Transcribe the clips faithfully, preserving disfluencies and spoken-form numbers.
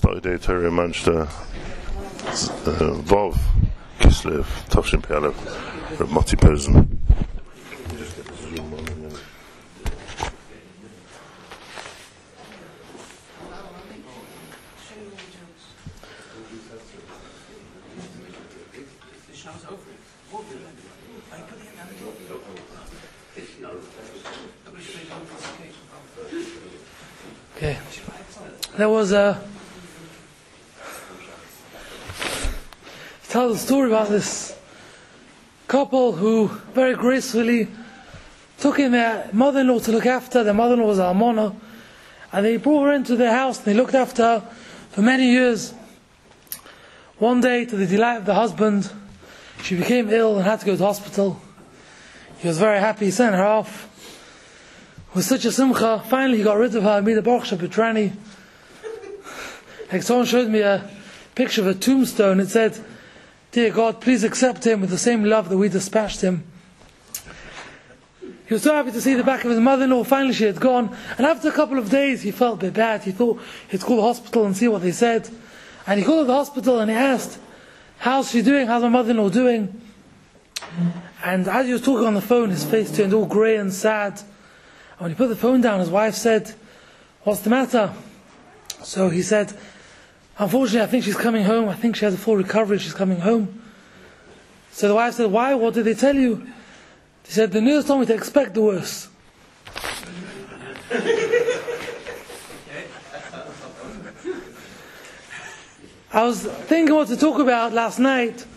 Friday Terry Manchester Vov Kislev Tavshin Pialev Reb Mati Persen. Okay, there was a tell a story about this couple who very gracefully took in their mother-in-law to look after. Their mother-in-law was Almona, and they brought her into their house and they looked after her for many years. One day, to the delight of the husband, she became ill and had to go to hospital. He was very happy, he sent her off with such a simcha. Finally he got rid of her, made a Baruch Shebetrani. Like someone showed me a picture of a tombstone. It said, "Dear God, please accept him with the same love that we dispatched him." He was so happy to see the back of his mother-in-law. Finally she had gone, and after a couple of days he felt a bit bad. He thought he'd call the hospital and see what they said. And he called the hospital and he asked, "How's she doing? How's my mother-in-law doing?" And as he was talking on the phone, his face turned all grey and sad. And when he put the phone down, his wife said, "What's the matter?" So he said, "Unfortunately, I think she's coming home. I think she has a full recovery. She's coming home." So the wife said, "Why? What did they tell you?" He said, "The nurse told me to expect the worst." I was thinking what to talk about last night,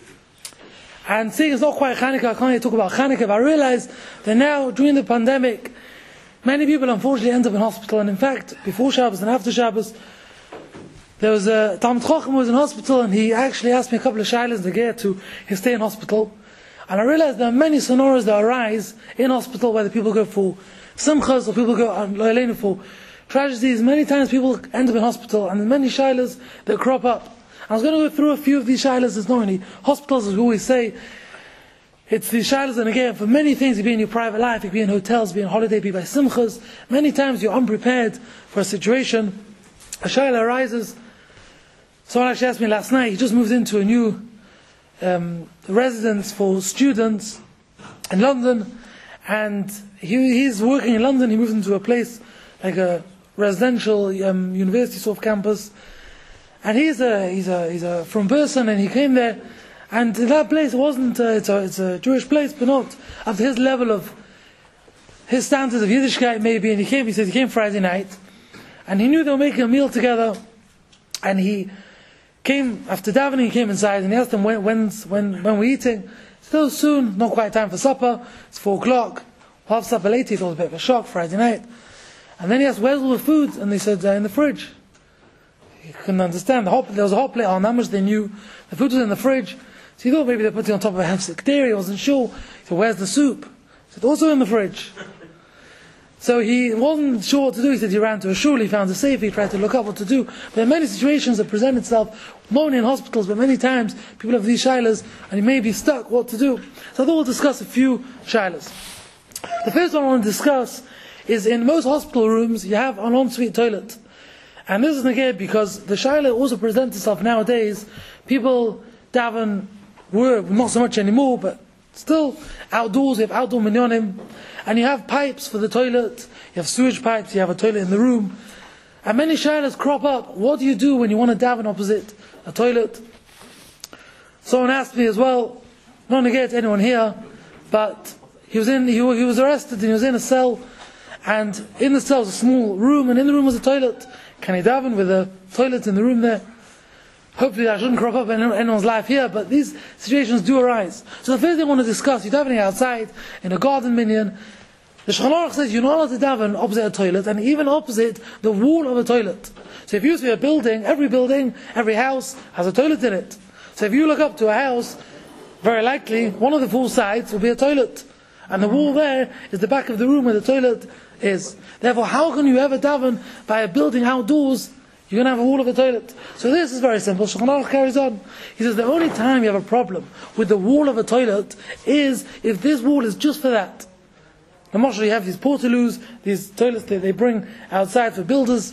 and seeing it's not quite Hanukkah, I can't really talk about Hanukkah, but I realized that now, during the pandemic, many people unfortunately end up in hospital. And in fact, before Shabbos and after Shabbos, there was a Talmid Chacham who was in hospital, and he actually asked me a couple of shaylas to get to his stay in hospital. And I realized there are many scenarios that arise in hospital, whether people go for simchas or people go for tragedies. Many times people end up in hospital, and there are many shaylas that crop up. I was going to go through a few of these shaylas. There's not only hospitals, as we always say. It's the shaylas, and again, for many things, you be in your private life, you be in hotels, be on holiday, be by simchas. Many times you're unprepared for a situation. A shayla arises. Someone actually asked me last night, he just moved into a new um, residence for students in London, and he, he's working in London. He moved into a place like a residential um, university sort of campus, and he's a he's a he's a from person, and he came there, and in that place it wasn't uh, it's a it's a Jewish place, but not up to his level of his standards of Yiddishkeit maybe. And he came, he said he came Friday night, and he knew they were making a meal together, and he came after davening. He came inside and he asked them when when's, when when we're eating. Still soon, not quite time for supper. It's four o'clock. We'll have supper later. It was a bit of a shock Friday night. And then he asked, "Where's all the food?" And they said, uh, "In the fridge." He couldn't understand. The hot, there was a hot plate on, how much they knew. The food was in the fridge. So he thought maybe they're putting it on top of a hefsek dairy. He wasn't sure. He said, "Where's the soup?" He said, "Also in the fridge." So he wasn't sure what to do. He said he ran to a shul, he found a safe, he tried to look up what to do. But there are many situations that present itself, not only in hospitals, but many times people have these shaylas, and he may be stuck what to do. So I thought we'll discuss a few shaylas. The first one I want to discuss is, in most hospital rooms, you have an ensuite toilet. And this is again because the shayla also presents itself nowadays. People daven, were not so much anymore, but still outdoors, you have outdoor minyanim, and you have pipes for the toilet, you have sewage pipes, you have a toilet in the room, and many shaylas crop up. What do you do when you want to daven opposite a toilet? Someone asked me as well, not to get anyone here, but he was in, he, he was arrested and he was in a cell, and in the cell was a small room, and in the room was a toilet. Can he daven with a toilet in the room there? Hopefully that shouldn't crop up in anyone's life here, but these situations do arise. So the first thing I want to discuss, you're davening outside, in a garden minyan. The Shulchan Aruch says you're not allowed to daven opposite a toilet, and even opposite the wall of a toilet. So if you see a building, every building, every house has a toilet in it. So if you look up to a house, very likely, one of the four sides will be a toilet. And the wall there is the back of the room where the toilet is. Therefore, how can you ever daven by a building outdoors? You're going to have a wall of a toilet. So this is very simple. Shulchan Aruch carries on. He says the only time you have a problem with the wall of a toilet is if this wall is just for that. Now, mostly you have these portaloos, these toilets that they bring outside for builders,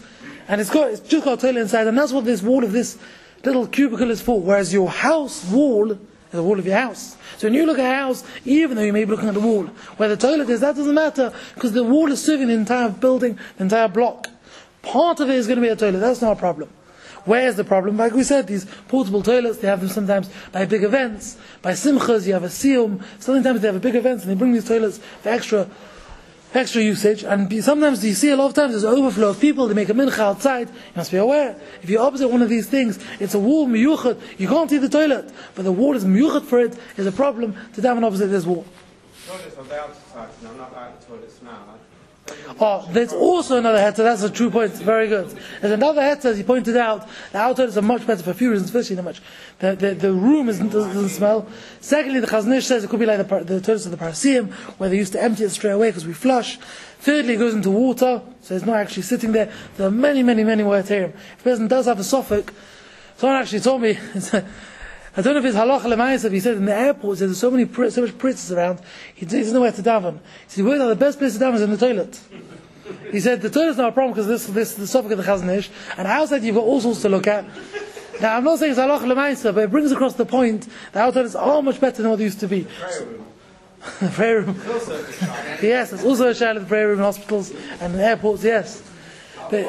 and it's got it's just got a toilet inside, and that's what this wall of this little cubicle is for. Whereas your house wall is the wall of your house. So when you look at a house, even though you may be looking at the wall, where the toilet is, that doesn't matter, because the wall is serving the entire building, the entire block. Part of it is going to be a toilet, that's not a problem. Where's the problem? Like we said, these portable toilets, they have them sometimes by big events, by simchas, you have a siyum, sometimes they have a big events and they bring these toilets for extra extra usage, and sometimes you see a lot of times there's an overflow of people, they make a mincha outside, you must be aware, if you're opposite one of these things, it's a wall miyuchat, you can't see the toilet, but the wall is miyuchat for it, is a problem to daven opposite this wall. Toilets on the outside, no, not like the toilet smell. Oh, there's also another heter, that's a true point, very good. There's another heter, as he pointed out, the outer toilets are much better for a few reasons. Firstly, the, much, the, the, the room isn't, doesn't smell. Secondly, the Chazon Ish says it could be like the, the toilets of the Parasiim, where they used to empty it straight away because we flush. Thirdly, it goes into water, so it's not actually sitting there. There are many, many, many more heterim. If a person does have a suffix, someone actually told me, I don't know if it's halacha l'maisa, but he said in the airport, there's so many, so much pritzes around, he doesn't know where to daven. He said, he worked out the best place to daven is in the toilet. He said, the toilet's not a problem because this, this, the suffix of the Chazon Ish, and outside you've got all sorts to look at. Now, I'm not saying it's halacha l'maisa, but it brings across the point that our toilets are much better than what they used to be. The prayer room. Yes, it's also a shayla in the prayer room in hospitals and in airports, yes. But,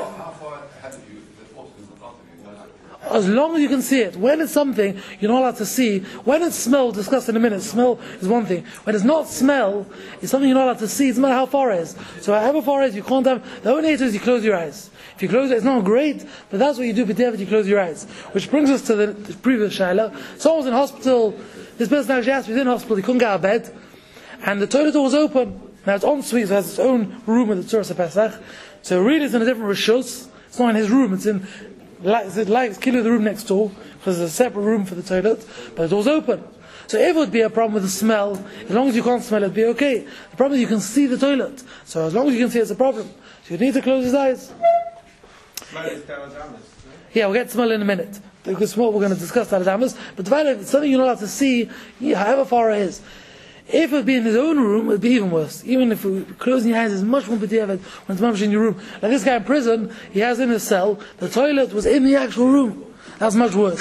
as long as you can see it. When it's something you're not allowed to see, when it's smell, discussed in a minute, smell is one thing. When it's not smell, it's something you're not allowed to see, it doesn't matter how far it is. So however far it is, you can't have, the only answer is you close your eyes. If you close it, it's not great, but that's what you do, but you close your eyes. Which brings us to the, the previous shayla. Someone was in hospital, this person actually asked me, he was in hospital, he couldn't get out of bed, and the toilet door was open. Now it's en suite, so it has its own room with the Tzuras HaPesach. So really it's in a different rishus, it's not in his room, it's in like it's like kilo the room next door, because there's a separate room for the toilet, but the door's open. So if it would be a problem with the smell, as long as you can't smell it, it'd be okay. The problem is you can see the toilet. So as long as you can see it, it's a problem. So you need to close his eyes. Smell is Daladamas, Yeah, we'll get to smell in a minute. Because what we're going to discuss Daladamas. But the fact it's something you're not allowed to see, however far it is. If it would be in his own room, it would be even worse. Even if closing your eyes is much more b'diavad when it's mamish in your room. Like this guy in prison, he has in his cell, the toilet was in the actual room. That's much worse.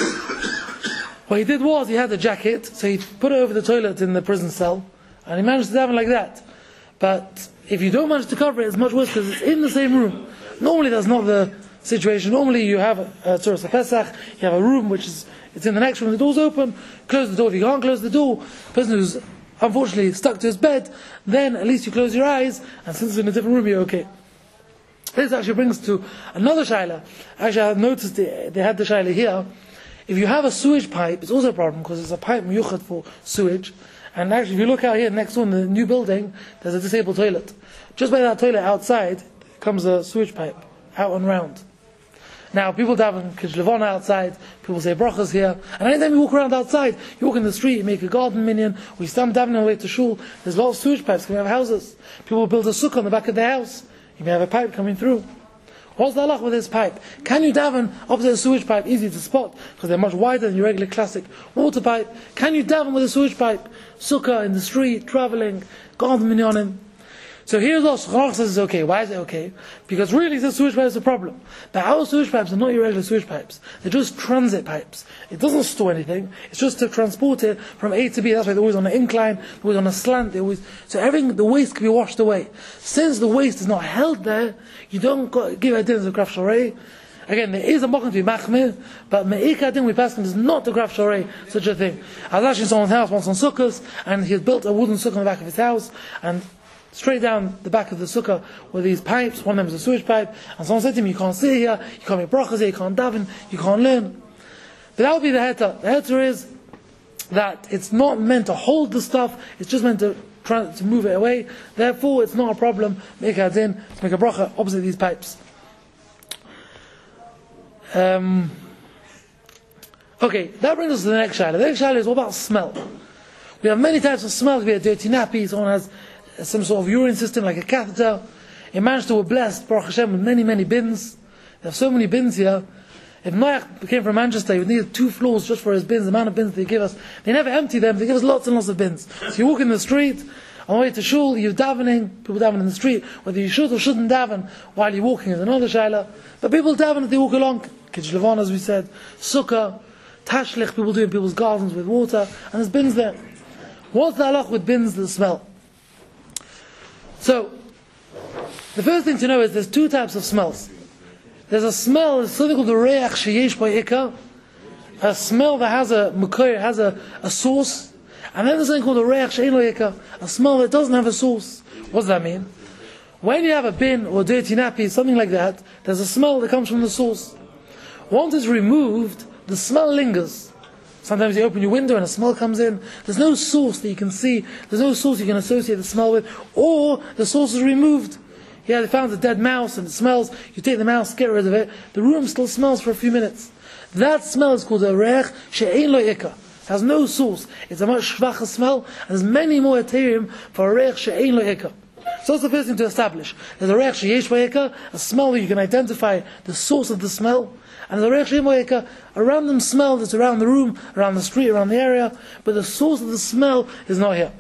What he did was, he had a jacket, so he put it over the toilet in the prison cell, and he managed to have it like that. But if you don't manage to cover it, it's much worse because it's in the same room. Normally that's not the situation. Normally you have a Tzuras HaPesach, you have a room which is, it's in the next room, the door's open, close the door. If you can't close the door, the person who's unfortunately stuck to his bed, then at least you close your eyes, and since it's in a different room, you're okay. This actually brings to another shayla. Actually, I noticed they, they had the shayla here. If you have a sewage pipe, it's also a problem, because it's a pipe miyuchat for sewage. And actually, if you look out here next door in the new building, there's a disabled toilet. Just by that toilet outside comes a sewage pipe, out and round. Now, people daven Kiddush Levana outside, people say brachas here, and anytime you walk around outside, you walk in the street, you make a garden minyan, we stand davening on the way to shul, there's lots of sewage pipes coming out of houses. People build a sukkah on the back of their house, you may have a pipe coming through. What's the halach with this pipe? Can you daven opposite a sewage pipe? Easy to spot, because they're much wider than your regular classic water pipe. Can you daven with a sewage pipe? Sukkah in the street, traveling, garden minyanim. So here's what Shulchan says is okay. Why is it okay? Because really the sewage pipe is a problem. But our sewage pipes are not your regular sewage pipes. They're just transit pipes. It doesn't store anything. It's just to transport it from A to B. That's why they're always on an incline, they're always on a slant. They're always, so everything, the waste can be washed away. Since the waste is not held there, you don't got, give it dinners of graf sharei. Again, there is a mokum to be machmir, but me'ika din we pass him is not the graf sharei, such a thing. I was actually in someone's house once on Sukkot, and he had built a wooden sukkah on the back of his house, and straight down the back of the sukkah were these pipes. One of them is a sewage pipe, and someone said to him, you can't sit here, you can't make brachas here, you can't daven, you can't learn. But that would be the heter. The heter is that it's not meant to hold the stuff, it's just meant to try to move it away. Therefore, it's not a problem, make a din, to make a bracha opposite these pipes. Um, okay, that brings us to the next shayla. The next shayla is what about smell? We have many types of smell. We have dirty nappy, someone has some sort of urine system like a catheter. A man who were blessed, Baruch Hashem, with many, many bins. They have so many bins here. If Noach came from Manchester, he would need two floors just for his bins, the amount of bins they give us. They never empty them, they give us lots and lots of bins. So you walk in the street, On the way to shul, you're davening, people daven in the street, whether you should or shouldn't daven while you're walking is another shayla. But people daven as they walk along. Kiddush Levon, as we said, sukkah, tashlich, people do in people's gardens with water, and there's bins there. What's the halach with bins that smell? So, the first thing to know is there's two types of smells. There's a smell, it's something called the reach sheyesh ba'ikah, a smell that has a mukoyer, has a, a source, and then there's something called a reach she'ein lo ikah, a smell that doesn't have a source. What does that mean? When you have a bin or dirty nappy, something like that, there's a smell that comes from the source. Once it's removed, the smell lingers. Sometimes you open your window and a smell comes in. There's no source that you can see. There's no source you can associate the smell with. Or the source is removed. Yeah, they found a dead mouse and it smells. You take the mouse, get rid of it. The room still smells for a few minutes. That smell is called a reich she'ein lo ikah. It has no source. It's a much shvacher smell. And there's many more eterim for a reich she'ein lo ikah. So that's the first thing to establish. There's a reich sheyesh ba'ikah, a smell where you can identify the source of the smell. And there's a reich she'ein ba'ikah, a random smell that's around the room, around the street, around the area, but the source of the smell is not here.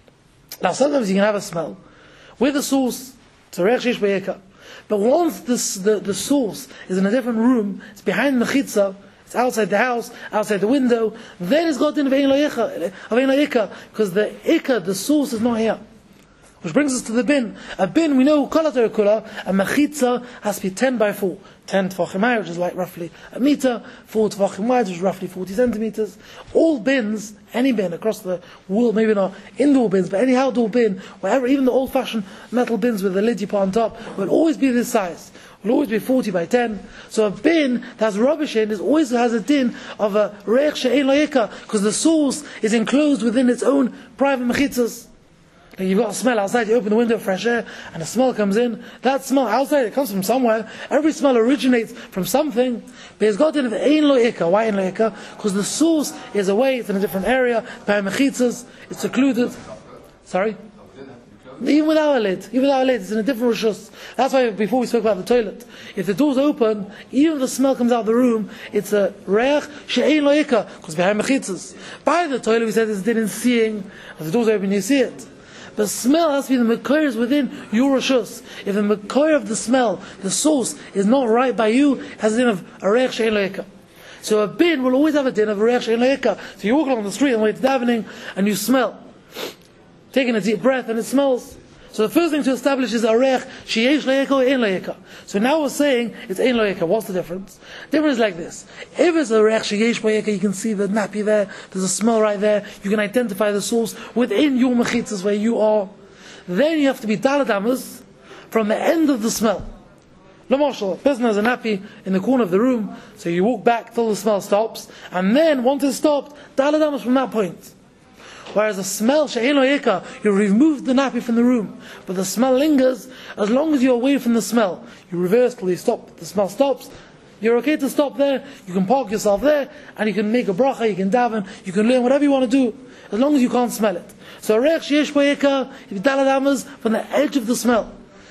Now sometimes you can have a smell with a source, it's a reich sheyesh ba'ikah. But once this, the, the source is in a different room, it's behind the mechitza, it's outside the house, outside the window, then it's got in of ein lo ikah, because the ikah, the source is not here. Which brings us to the bin. A bin, we know, kol haTorah kula, a mechitza has to be ten by four. ten tefachim high, which is like roughly a meter, four tefachim wide, which is roughly forty centimeters. All bins, any bin across the world, maybe not indoor bins, but any outdoor bin, wherever, even the old-fashioned metal bins with the lid you put on top, will always be this size. Will always be forty by ten. So a bin that has rubbish in, it always has a din of a reich she'ein lo ikah, because the source is enclosed within its own private mechitzas. Like you've got a smell outside, you open the window, fresh air, and a smell comes in. That smell outside, it comes from somewhere. Every smell originates from something. But it's got in of ein lo ikah. Why ein lo ikah? Because the source is away, it's in a different area, by mechitzas, it's secluded. Sorry? Even without a lid, even without a lid, it's in a different rishus. That's why before we spoke about the toilet, if the door's open, even if the smell comes out of the room, it's a reich she'ein lo ikah, because behind mechitzas. By the toilet, we said it's didn't seeing. If the door's open, you see it. The smell has to be the mekoyer within your rishus. If the mekoyer of the smell, the source, is not right by you, it has a din of a reich she'ein lo ikah. So a bin will always have a din of a reich she'ein lo ikah. So you walk along the street on the way to davening, and you smell. Taking a deep breath, and it smells. So the first thing to establish is a reich sheyesh lo ikah or ein lo ikah. So now we're saying it's ein lo ikah. What's the difference? The difference is like this. If it's a reich sheyesh lo ikah, you can see the nappy there, there's a smell right there, you can identify the source within your mechitzas where you are. Then you have to be daled amos from the end of the smell. L'mashal, a person has a nappy in the corner of the room, so you walk back till the smell stops, and then once it's stopped, daled amos from that point. Whereas the smell, she'ein lo ikah, you remove the nappy from the room, but the smell lingers. As long as you're away from the smell, you reverse till you stop, the smell stops, you're okay to stop there, you can park yourself there, and you can make a bracha, you can daven, you can learn whatever you want to do, as long as you can't smell it. So reich sheyesh ba'ikah, if you daled amos from the edge of the smell.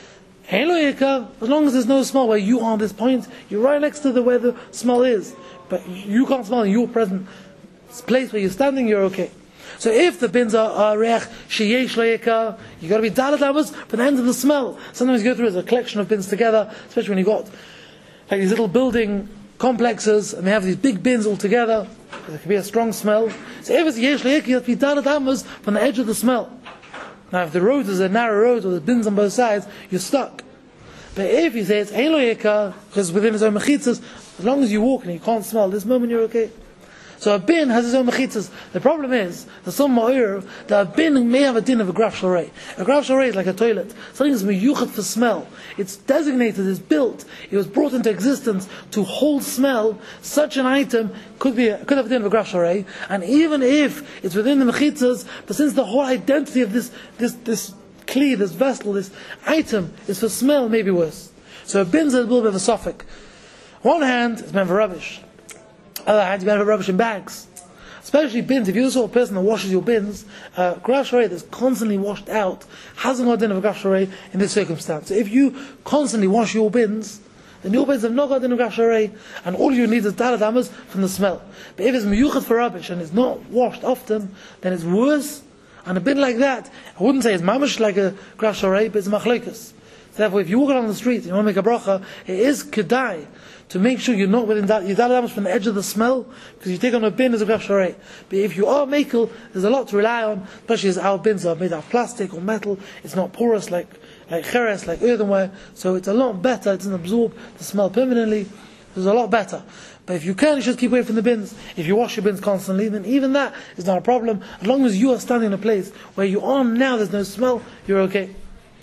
Ein lo ikah, as long as there's no smell where you are on this point, you're right next to the where the smell is, but you can't smell in your present place where you're standing, you're okay. So if the bins are reich sheyesh lo ikah, you got to be daled amos from the end of the smell. Sometimes you go through as a collection of bins together, especially when you got like these little building complexes and they have these big bins all together. There can be a strong smell. So if it's yesh lo ikah, you have to be daled amos from the edge of the smell. Now if the road is a narrow road or there's bins on both sides, you're stuck. But if you say it's ein lo ikah, because within its own mechitzas, as long as you walk and you can't smell, this moment you're okay. So a bin has its own mechitzas. The problem is, there's some ma'ir, that a bin may have a din of a graf shalrei. A graf shalrei is like a toilet. Something is miyuchat for smell. It's designated, it's built, it was brought into existence to hold smell. Such an item could be could have a din of a graf shalrei. And even if it's within the mechitzas, but since the whole identity of this this this kli, this vessel, this item is for smell, maybe worse. So a bin's a little bit of a suffix. On one hand, it's meant for rubbish. Other hand, you better have rubbish in bags. Especially bins. If you're the sort of person that washes your bins, uh, graf shalrei that's constantly washed out hasn't got a din of a graf shalrei in this circumstance. So if you constantly wash your bins, then your bins have not got a din of graf shalrei, and all you need is daled amos from the smell. But if it's miyuchat for rubbish and it's not washed often, then it's worse. And a bin like that, I wouldn't say it's mamish like a graf sharei, but it's machlokas. Therefore, if you walk along the street and you want to make a bracha, it is kedai to make sure you're not within that, you're that from the edge of the smell, because you take on a bin as a graf sharei. But if you are makel, there's a lot to rely on, especially as our bins are made out of plastic or metal. It's not porous like like cheres, like earthenware, so it's a lot better. It doesn't absorb the smell permanently. It's a lot better. But if you can, you should keep away from the bins. If you wash your bins constantly, then even that is not a problem. As long as you are standing in a place where you are now, there's no smell, you're okay.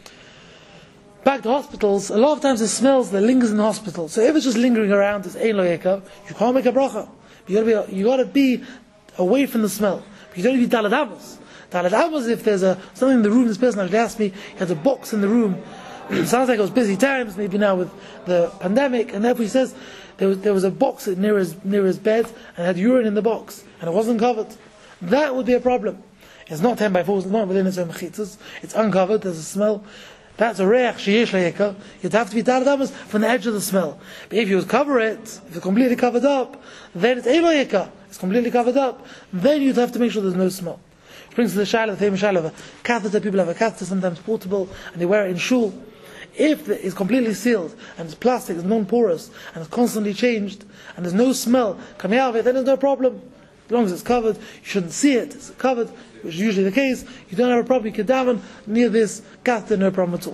Back to hospitals, a lot of times it smells that lingers in the hospital. So if it's just lingering around, it's ein lo yeka, you can't make a bracha. You gotta be, you gotta be away from the smell. But you don't need to be daled amos. Daled amos, if there's a something in the room, this person actually asked me, he has a box in the room. It sounds like it was busy times, maybe now with the pandemic, and therefore he says there was there was a box near his near his bed and had urine in the box and it wasn't covered. That would be a problem. It's not ten by four, it's not within its own mechitzas, it's uncovered, there's a smell. That's a reach sheyesh le'yeka. You'd have to be daled amos from the edge of the smell. But if you cover it, if it's completely covered up, then it's ein lo yeka. It's completely covered up. Then you'd have to make sure there's no smell. Which brings to the shaila, the famous shaila of a catheter. People have a catheter, sometimes portable, and they wear it in shul. If it's completely sealed, and it's plastic, it's non-porous, and it's constantly changed, and there's no smell coming out of it, then there's no problem. As long as it's covered, you shouldn't see it, it's covered, which is usually the case, you don't have a problem, you can daven near this catheter, no problem at all.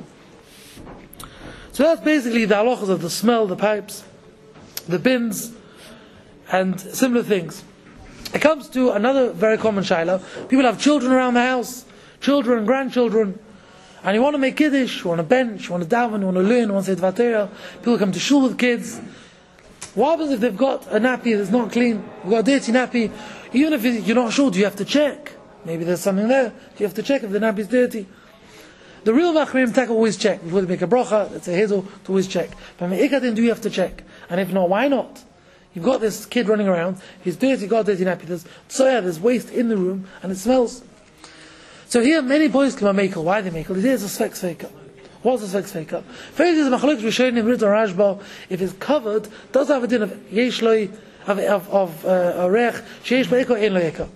So that's basically the halachas of the smell, the pipes, the bins, and similar things. It comes to another very common shaila. People have children around the house, children and grandchildren, and you want to make kiddush, you want to bench, you want to daven, you want to learn, you want to say dvar Torah. People come to shul with kids. What happens if they've got a nappy that's not clean? You've got a dirty nappy. Even if you're not sure, do you have to check? Maybe there's something there. Do you have to check if the nappy is dirty? The real machmirim take always check. Before they make a bracha, it's a hidul to always check. But me'ikatin, do you have to check? And if not, why not? You've got this kid running around, he's dirty, got a dirty nappy, there's soya, there's waste in the room, and it smells. So here, many boys come and makel. Why are they makel? Here's a svek sveika. What's a svek sveika? First is a machlokes rishonim Ritz or Rashba. If it's covered, does have a din of yesh loy of of of a rech sheyesh beiko ein lo yeka.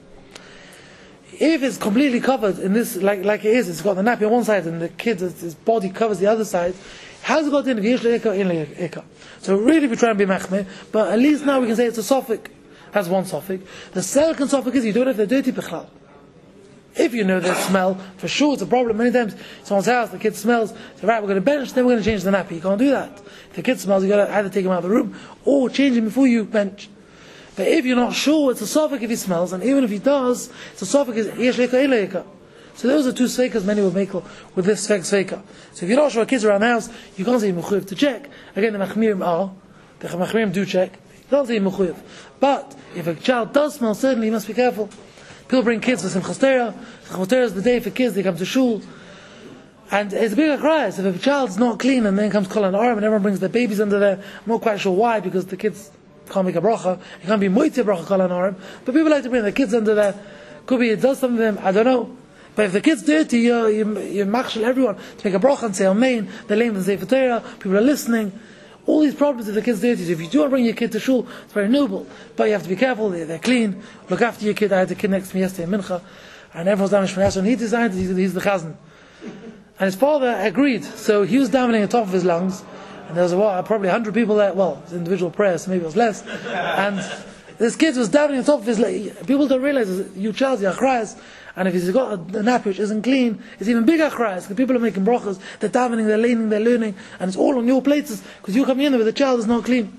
If it's completely covered in this, like like it is, it's got the nappy on one side and the kid, his body covers the other side. How's it got in of yesh lo yeka ein lo yeka? So really, we try and be machmir, but at least now we can say it's a sofik. That's one sofik. The second sofik is you don't have the dirty bichlal. If you know the smell, for sure it's a problem. Many times, someone's house, the kid smells, so right, we're going to bench, then we're going to change the nappy. You can't do that. If the kid smells, you've got to either take him out of the room, or change him before you bench. But if you're not sure, it's a sofik if he smells, and even if he does, it's a sofik is yesh leika ein lo yeka. So those are two sveikas many will make with this svek sveika. So if you're not sure kids around the house, you can't say mechuyev to check. Again, the machmirim are, the machmirim do check, you can't say mechuyev. But if a child does smell, certainly you must be careful. People bring kids for Simchas Torah. Simchas Torah is the day for kids, they come to shul. And it's a big cry. So if a child's not clean and then comes Kol HaNaharim and everyone brings their babies under there, I'm not quite sure why, because the kids can't make a bracha. It can't be moitze bracha Kol HaNaharim. But people like to bring their kids under there. Could be it does something to them, I don't know. But if the kid's dirty, you you, you machshel everyone to make a bracha and say Amen, they're laying the Sefer Torah, people are listening. All these problems if the kid's dirty. So if you do want to bring your kid to shul, it's very noble. But you have to be careful, they're, they're clean. Look after your kid. I had a kid next to me yesterday in Mincha, and everyone's down in Shmona, and he designed it, he's, he's the chazan. And his father agreed. So he was davening on top of his lungs, and there was well, probably a hundred people there. Well, it's individual prayers, so maybe it was less. And this kid was davening on top of his lungs. People don't realize you child, you're cries. And if he's got a, a nappy which isn't clean, it's even bigger cries. Because people are making brachas, they're davening, they're leaning, they're learning, and it's all on your plates because you come in there with the child is not clean.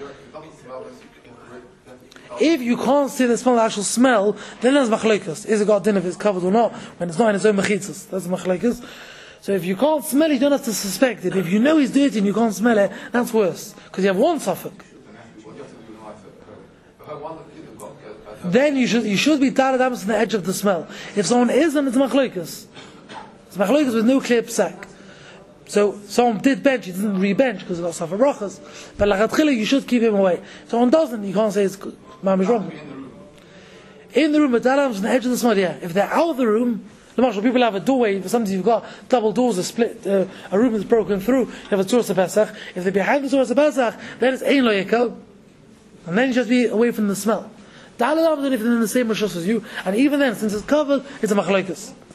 If you can't see the smell, the actual smell, then there's machlekes. Is it got din if it's covered or not? When it's not in its own mechitzas, that's machlekes. So if you can't smell it, you don't have to suspect it. If you know he's dirty and you can't smell it, that's worse because you have one suffix. Then you should you should be daled amos on the edge of the smell. If someone isn't, it's machlokes. It's machlokes with no clear psak. So someone did bench, he didn't re-bench because he got suffer brachas. But lachatchila, you should keep him away. If someone doesn't, you can't say it's mamish wrong. In the room, but daled amos on the edge of the smell. Yeah, if they're out of the room, the marshal people have a doorway. Sometimes you've got double doors, a split, uh, a room is broken through. You have a Tzuras Pesach. If they're behind the Tzuras Pesach, then it's ein lo yeka, and then you just be away from the smell. Daled amos if they're in the same rishos as you, and even then, since it's covered, it's a machlokes.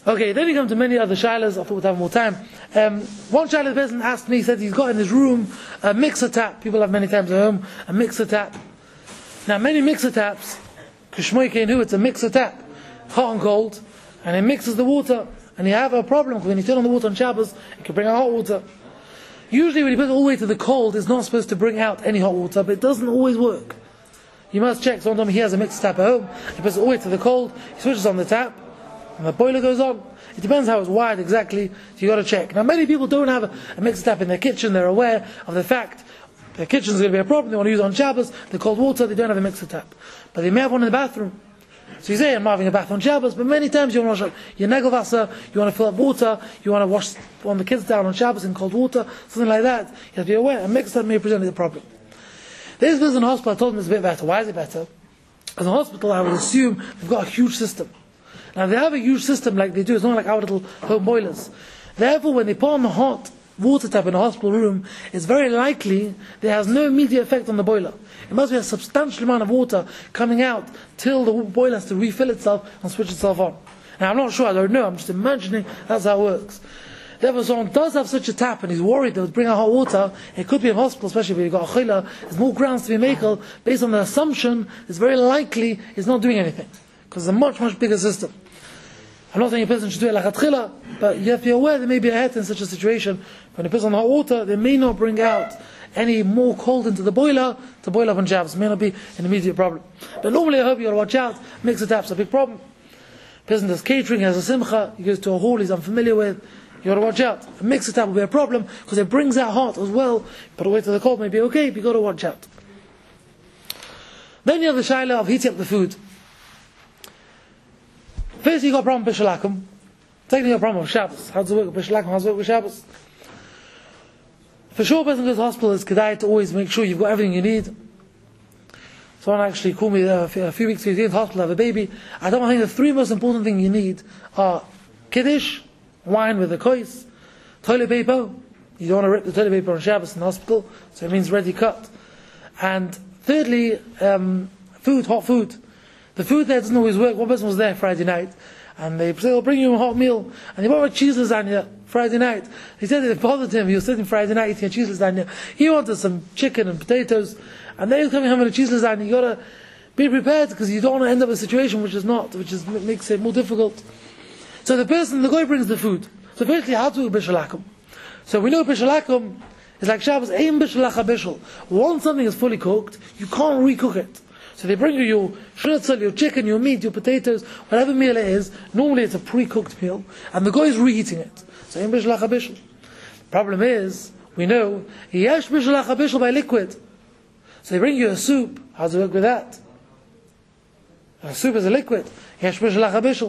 Okay, then we come to many other shilas. I thought we'd have more time. Um, one shilah, the person asked me, he said he's got in his room a mixer tap. People have many times at home a mixer tap. Now, many mixer taps, Kishmoike who it's a mixer tap, hot and cold, and it mixes the water. And you have a problem because when you turn on the water on Shabbos, it can bring out hot water. Usually, when you put it all the way to the cold, it's not supposed to bring out any hot water, but it doesn't always work. You must check. Sometimes he has a mixer tap at home. He puts it all the way to the cold. He switches on the tap. And the boiler goes on. It depends how it's wired exactly, so you got to check. Now, many people don't have a, a mixer tap in their kitchen. They're aware of the fact their kitchen is going to be a problem. They want to use it on Shabbos. The cold water, they don't have a mixer tap, but they may have one in the bathroom. So you say, I'm having a bath on Shabbos, but many times you want to wash up your negelwasser, you want to fill up water, you want to wash one of the kids down on Shabbos in cold water, something like that. You have to be aware. A mixer tap may present a problem. This person in the hospital, I told them it's a bit better. Why is it better? As a hospital, I would assume they've got a huge system. Now, they have a huge system like they do. It's not like our little home boilers. Therefore, when they put on the hot water tap in a hospital room, it's very likely there has no immediate effect on the boiler. It must be a substantial amount of water coming out till the boiler has to refill itself and switch itself on. Now, I'm not sure. I don't know. I'm just imagining that's how it works. Therefore, someone does have such a tap and he's worried that it would bring out hot water. It could be in hospital, especially if you've got a chila. There's more grounds to be makel. Based on the assumption, it's very likely it's not doing anything. Because it's a much, much bigger system. I'm not saying a person should do it like a chila, but you have to be aware there may be a het in such a situation. When it puts on hot water, they may not bring out any more cold into the boiler to boil up on Shabbos. It may not be an immediate problem. But normally I hope you got to watch out. Mixer tap's a big problem. Person does catering, has a simcha, he goes to a hall he's unfamiliar with. You got to watch out. A mixer tap will be a problem because it brings out hot as well. But away to the cold may be okay, but you got to watch out. Then you have the shaila of heating up the food. First you got a problem with Bishalakum. Secondly you got a problem with Shabbos. How does it work with Bishalakum? How does it work with Shabbos? For sure, a person goes to the hospital, it's kedai to always make sure you've got everything you need. Someone actually called me uh, a few weeks ago, he's in the hospital, have a baby. I don't think the three most important things you need are kiddush, wine with a kois, toilet paper. You don't want to rip the toilet paper on Shabbos in the hospital, so it means ready cut. And thirdly, um, food, hot food. The food there doesn't always work. One person was there Friday night, and they said, they'll bring you a hot meal. And they brought a cheese lasagna Friday night. He said it bothered him. He was sitting Friday night eating a cheese lasagna. He wanted some chicken and potatoes, and they were coming home with a cheese lasagna. You got to be prepared, because you don't want to end up in a situation which is not, which is, makes it more difficult. So the person, the guy brings the food. So firstly, how to do bishalakum? So we know bishalakum is like Shabbos, aim bishalacha bishal. Once something is fully cooked, you can't recook it. So they bring you your schnitzel, your chicken, your meat, your potatoes, whatever meal it is. Normally it's a pre-cooked meal, and the guy is reheating it. So aim bishalacha bishal. Problem is, we know yesh bishalacha bishal by liquid. So they bring you a soup. How does it work with that? A soup is a liquid. Yesh bishalacha bishal.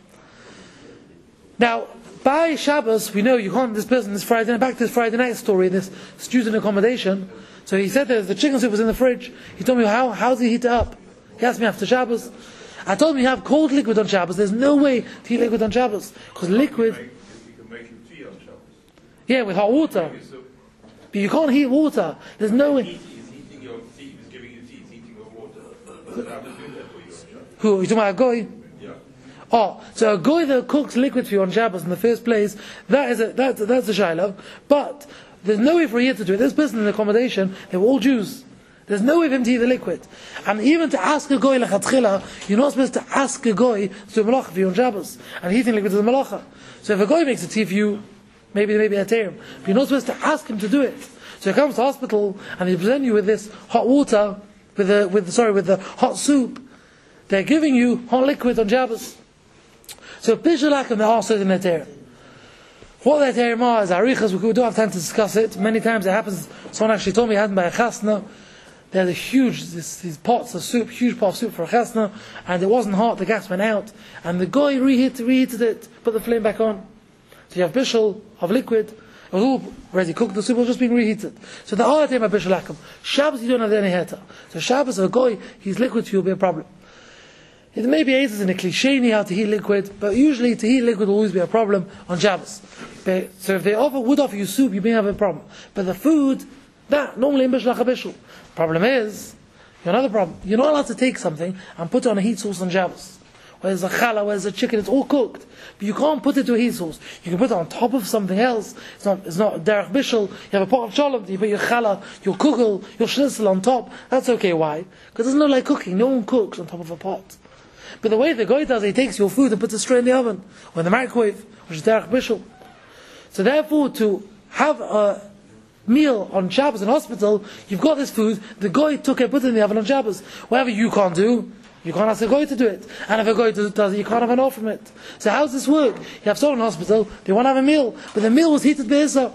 Now, by Shabbos, we know you can't, this person, this Friday night, back to this Friday night story, this student accommodation. So he said that the chicken soup was in the fridge. He told me, how, how does he heat it up? He asked me after Shabbos. I told him you have cold liquid on Shabbos. There's no way to heat liquid on Shabbos. Because liquid... You can make him tea on Shabbos. Yeah, with hot water. But you can't heat water. There's no way... He's heating your tea, he's giving you tea, he's heating your water. Does how to do that for you on Shabbos? Who? You talking about a goy? Yeah. Oh, so a goy that cooks liquid for you on Shabbos in the first place, that is a, that, that's a shiloh. But there's no way for a Yid to do it. This person in the accommodation, they were all Jews. There's no way for him to eat the liquid. And even to ask a goy lechatchila, you're not supposed to ask a goy to do a malacha for you on Shabbos. And heating liquid is a malacha. So if a goy makes a tea for you, maybe maybe a terim. But you're not supposed to ask him to do it. So he comes to the hospital and they present you with this hot water, with the with the, sorry with the hot soup. They're giving you hot liquid on Shabbos. So Bishalakim, they're also in their terim. What their terim are is arichas. We don't have time to discuss it. Many times it happens. Someone actually told me it happened by a chasna. They had a huge, this, these pots of soup, huge pot of soup for a chasna, and it wasn't hot, the gas went out, and the guy reheat, reheated it, put the flame back on. So you have bishul of liquid, it was all ready cooked, the soup was just being reheated. So the other time of bishalakum, Shabbos you don't have any heta. So Shabbos, a guy, he's liquid to you will be a problem. It may be aids in a cliche how to heat liquid, but usually to heat liquid will always be a problem on Shabbos. But, so if they offer, would offer you soup, you may have a problem. But the food, that, normally in bishul bishul. Problem is, you have another problem. You're not allowed to take something and put it on a heat source on Shabbos. where's the challah, where's the chicken, it's all cooked. But you can't put it to a heat source. You can put it on top of something else. It's not, it's not derech bishul. You have a pot of shalom, you put your challah, your kugel, your schnitzel on top. That's okay, why? Because there's no like cooking. No one cooks on top of a pot. But the way the guy does it, he takes your food and puts it straight in the oven, or in the microwave, which is derech bishul. So therefore, to have a meal on Shabbos in hospital, you've got this food, the guy took it, put it in the oven on Shabbos. Whatever you can't do, you can't ask a guy to do it. And if a guy does it, you can't have an off from it. So how does this work? You have someone in hospital, they want to have a meal, but the meal was heated be'isa.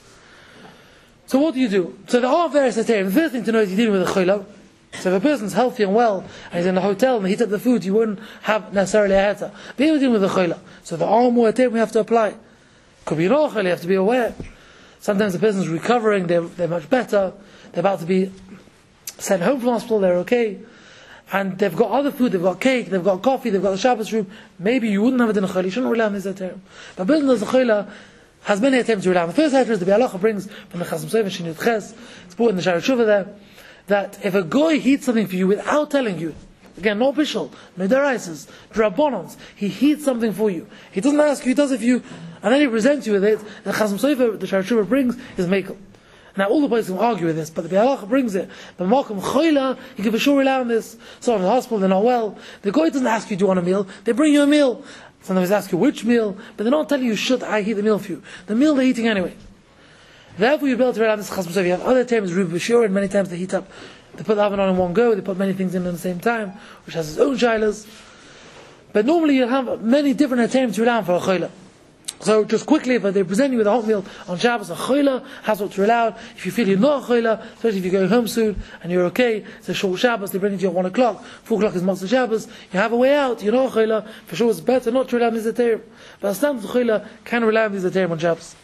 So what do you do? So there are various heterim. The first thing to know is you're dealing with a chayla. So if a person's healthy and well, and he's in a hotel and they heat up the food, you wouldn't have necessarily a heta. But you're dealing with a chayla. So there are more heterim we have to apply. Could be an ochel, you have to be aware. Sometimes the person's recovering, they're, they're much better, they're about to be sent home from hospital, they're okay, and they've got other food, they've got cake, they've got coffee, they've got the Shabbos room. Maybe you wouldn't have it in a chayla, you shouldn't rely on this heterim. But a person that's a chayla has many attempts to rely on. The first heter is the Bialacha brings from the Chasam Sofer Shinut Ches, it's brought in the Shara Tshuva there, that if a goy heats something for you without telling you, again, no bishul, no deraisas, drabonons, he heats something for you. He doesn't ask you, he does it for you, and then he presents you with it. The Chasam Sofer, the Shara Tshuva brings, is mekel. Now all the boys can argue with this, but the Bialacha brings it. But Malcolm Choyla, you can for sure rely on this. Someone in the hospital, they're not well. The guy doesn't ask you, do you want a meal? They bring you a meal. Sometimes they ask you which meal, but they're not telling you, should I heat the meal for you? The meal they're eating anyway. Therefore you're able to rely on this Chasam Sofer. You have other terms, Rubi Bashur, and many times they heat up. They put the oven on in one go, they put many things in at the same time, which has its own shilas. But normally you have many different attempts to rely on for a choyla. So just quickly, but they present you with a hot meal on Shabbos, a choyla has what to allow. If you feel you're not a choyla, especially if you're going home soon and you're okay, it's a short Shabbos, they bring it to you at one o'clock, four o'clock is Motzei Shabbos, you have a way out, you're not a choyla, for sure it's better not to rely on these aterim. But a standard choyla can rely on these aterim on Shabbos.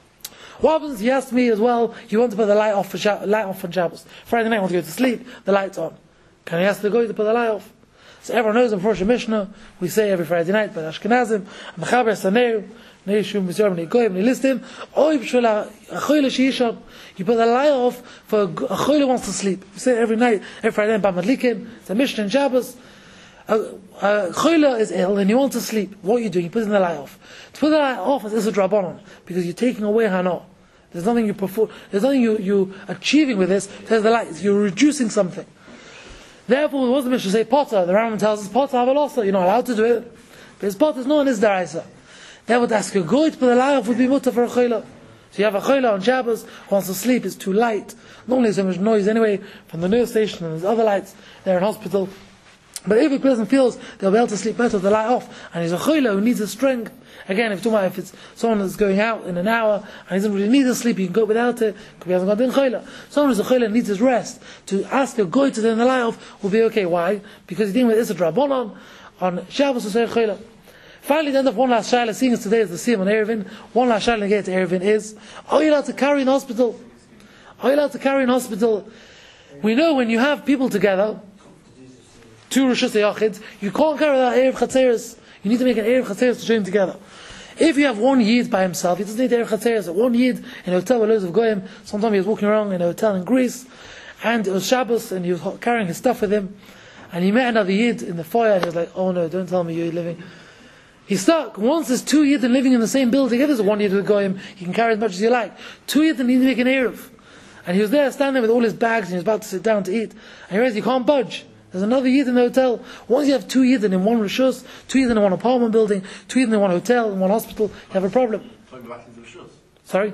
What happens, he asked me as well, you want to put the light off for Shab- light off on Shabbos. Friday night, I want to go to sleep, the light's on. Can I ask the guy to put the light off? So everyone knows in Rosh Mishnah, we say every Friday night, by Ashkenazim, Mechaber Saneir, Neishum, Misyar, Neikoyim, Nelistim, Oy B'Shul HaChoyle Sheisham. You put the light off for a Choyle wants to sleep. We say it every night, every Friday night, B'Madlikim, it's a Mishnah in Shabbos. A, a Choyle is ill and he wants to sleep. What are you doing? You're putting the light off. To put the light off is a drabanon, because you're taking away Hana. There's nothing you perform, there's nothing you, you achieving with this, there's the light, you're reducing something. Therefore, what does the Mishnah say? Potter, the Rambam tells us, Potter, Avalosa, you're not allowed to do it. But his Potter is known as Daraisa. They would ask a goy to put the light off would be mutter for a chayla. So you have a chayla on Shabbos, wants to sleep, it's too light. Normally there's so much noise anyway from the nurse station and there's other lights, they're in hospital. But if a person feels they'll be able to sleep better with the light off, and he's a chayla who needs the strength, again, if you're talking about if it's someone that's going out in an hour and he doesn't really need to sleep, he can go without it, because he hasn't got in chayla. Someone who's a chayla and needs his rest, to ask a goy to turn the light off will be okay. Why? Because he's dealing with Issa Drabonon on Shabbos or say chayla. Finally, the end of one last shayla, seeing us today is the Siyam on Erevin. One last shayla again to Erevin is, are you allowed to carry in hospital? Are you allowed to carry in hospital? We know when you have people together, two Rishus Yachids, you can't carry without Erev Chatzeres. You need to make an Erev Chatzeres to join together. If you have one Yid by himself, he doesn't need Erev Chatzeres. One Yid in a hotel with loads of Goyim, sometime he was walking around in a hotel in Greece, and it was Shabbos, and he was carrying his stuff with him, and he met another Yid in the foyer, and he was like, oh no, don't tell me you're living. He's stuck. Once there's two Yidden living in the same building, if there's one Yid with Goyim, you can carry as much as you like. Two Yidden need to make an Erev. And he was there standing with all his bags, and he was about to sit down to eat, and he realized he can't budge. There's another Yid in the hotel. Once you have two Yidden in one Rishus, two Yidden in one apartment building, two Yidden in one hotel, in one hospital, you have a problem. Sorry?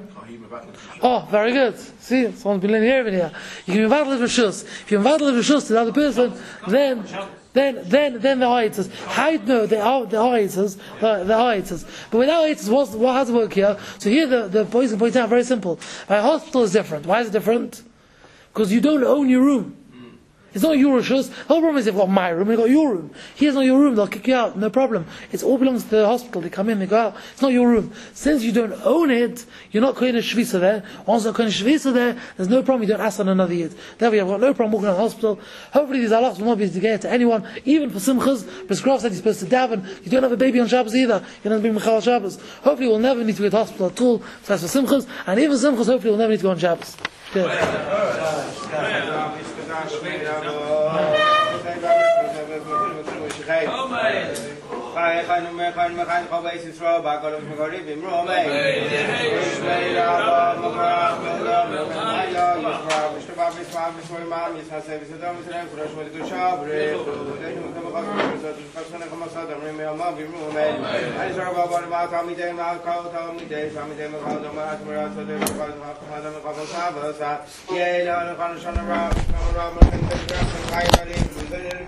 Oh, very good. See, someone's been learning here. here. You can invite the Rishus. If you invite the Rishus to the other person, then, then, then, then the Ha'itzas. How do you know they are the Ha'itzas? The, the Ha'itzas. But without Ha'itzas, what's, what has to work here? So here the, the boys can point out very simple. A hospital is different. Why is it different? Because you don't own your room. It's not your Rishus. The whole problem is they've got my room, they've got your room. Here's not your room, they'll kick you out, no problem. It all belongs to the hospital, they come in, they go out. It's not your room. Since you don't own it, you're not going to Shvisa there. Once you're going to Shvisa there, there's no problem, you don't ask on another Yid. Therefore you've got no problem walking around the hospital. Hopefully these halachas will not be together to anyone, even for Simchas. Prescribed said you're supposed to daven. You don't have a baby on Shabbos either. You don't have to be Mechal Shabbos. Hopefully we'll never need to go to the hospital at all. So that's for Simchas. And even Simchas, hopefully we'll never need to go on Shabbos. Good. Yeah. خير خير خير من خير من خير قبائل إسرائيل بعقل مقارب بمرومي إسرائيل أبا مقرأ مقرأ مقرأ يسمع بشتبع بسمع بسمع مع مسحة سيبسة مسلم كرش مدك شابري ودهن مكتب خاص بسات خاصنا كما صادر من مياما بمرومي أنا سر بابا مع كاميدي مع كاو كاميدي كاميدي مع كاو مع أسمرا صدر هذا من قبل صعب صعب يا إلهي خان شنرا شنرا من كنت خير عليك